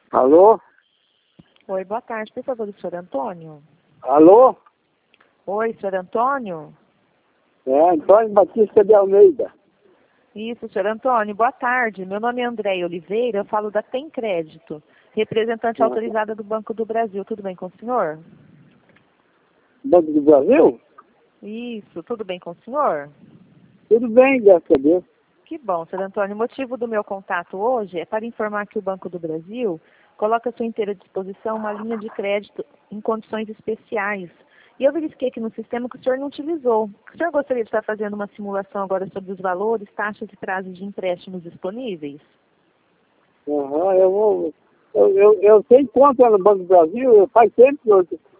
Alô? Oi, boa tarde. Por favor, o senhor Antônio? Alô? Oi, senhor Antônio? É Antônio Batista de Almeida. Isso, senhor Antônio. Boa tarde. Meu nome é Andréia Oliveira. Eu falo da Tem Crédito, representante autorizada do Banco do Brasil. Tudo bem com o senhor? Banco do Brasil? Isso, tudo bem com o senhor? Tudo bem, graças a Deus. Que bom, senhor Antônio. O motivo do meu contato hoje é para informar que o Banco do Brasil coloca à sua inteira disposição uma linha de crédito em condições especiais. E eu verifiquei aqui no sistema que o senhor não utilizou. O senhor gostaria de estar fazendo uma simulação agora sobre os valores, taxas e prazos de empréstimos disponíveis? Aham, eu tenho conta no Banco do Brasil, faz tempo que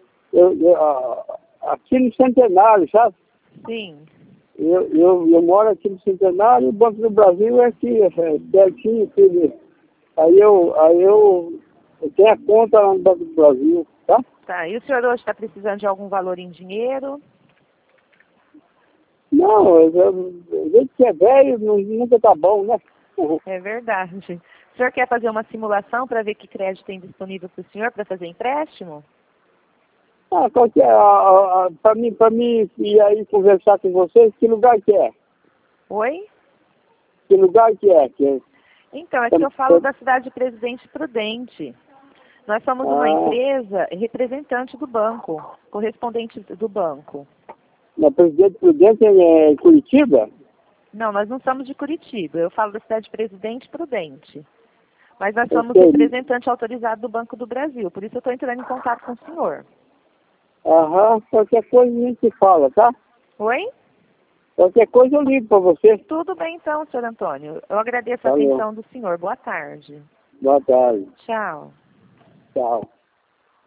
aqui no Centenário, sabe? Sim. Eu moro aqui no Centenário, o Banco do Brasil é aqui, pertinho, tudo. Eu tenho a conta lá no Banco do Brasil, tá? Tá. E o senhor hoje está precisando de algum valor em dinheiro? Não, a gente que é velho nunca tá bom, né? É verdade. O senhor quer fazer uma simulação para ver que crédito tem disponível para o senhor para fazer empréstimo? Ah, para mim ir aí conversar com vocês, que lugar que é? Oi? Que lugar que é? Então, é que eu falo da cidade de Presidente Prudente. Nós somos uma empresa representante do banco, correspondente do banco. Na Presidente Prudente é em Curitiba? Não, nós não somos de Curitiba. Eu falo da cidade de Presidente Prudente. Mas nós Eu somos sei. representante autorizado do Banco do Brasil. Por isso eu estou entrando em contato com o senhor. Aham, qualquer coisa a gente fala, tá? Oi? Qualquer coisa eu ligo para você. Tudo bem então, senhor Antônio. Eu agradeço a Falou. atenção do senhor. Boa tarde. Boa tarde. Tchau. Tchau.